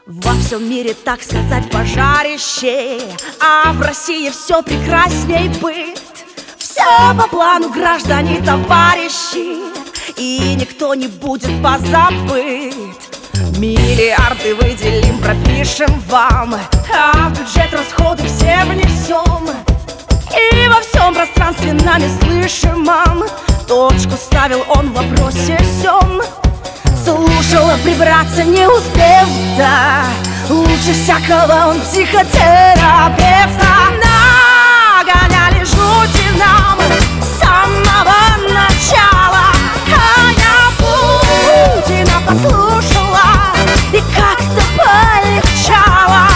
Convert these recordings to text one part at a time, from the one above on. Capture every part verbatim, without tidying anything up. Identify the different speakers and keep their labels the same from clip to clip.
Speaker 1: Во всем мире, так сказать, пожарище, а в России все прекрасней быт. Все по плану, граждане, товарищи, и никто не будет позабыт. Миллиарды выделим, пропишем вам, а в бюджет расходы все внесем. И во всем пространстве нами слышимом точку ставил он в вопросе всем. Слушала прибраться не успев, да лучше всякого он психотерапевта. Нагоняли жути нам с самого начала, а я Путина послушала и как-то полегчало.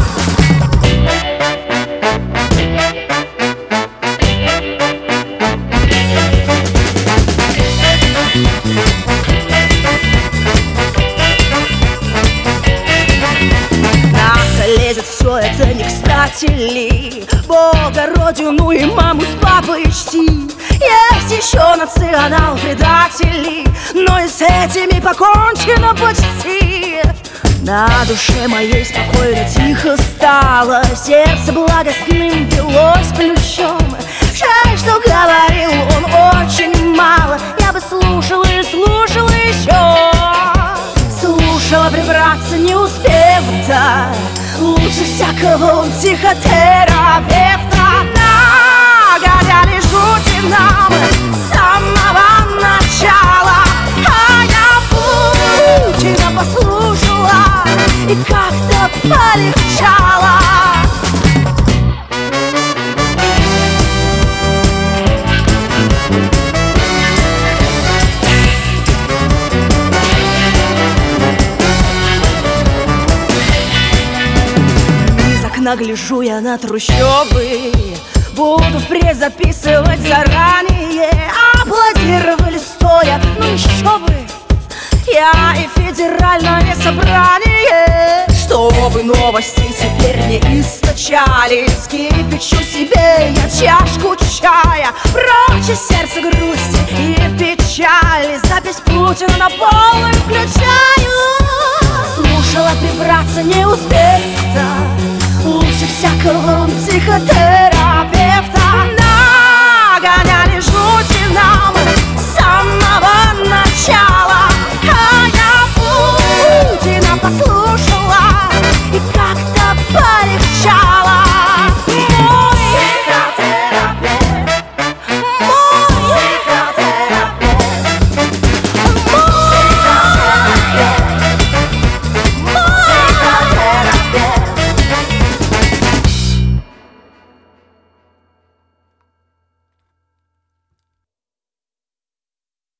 Speaker 1: Лезет все это не кстати ли, Бога, родину и маму с папой чти. Есть еще национал-предатели, но и с этими покончено почти. На душе моей спокойно, тихо стало, сердце благостным велось плющом. Жаль, что говорил он очень мало, я бы слушала и слушала еще. Слушала прибраться не успев, да лучше всякого он психотерапевта. Нагоняли жути нам с самого начала, а я Путина послушала и как-то полегчало. Нагляжу я на трущобы, буду впредь записывать заранее. Аплодировали стоя, ну еще бы, я и федеральное собрание. Чтобы новости теперь не источались, кипячу себе я чашку чая. Прочь из сердца грусти и печали, запись Путина на полную включаю. Слушала прибраться не успев, лучше всякого он психотерапевта. Нагоняли жути нам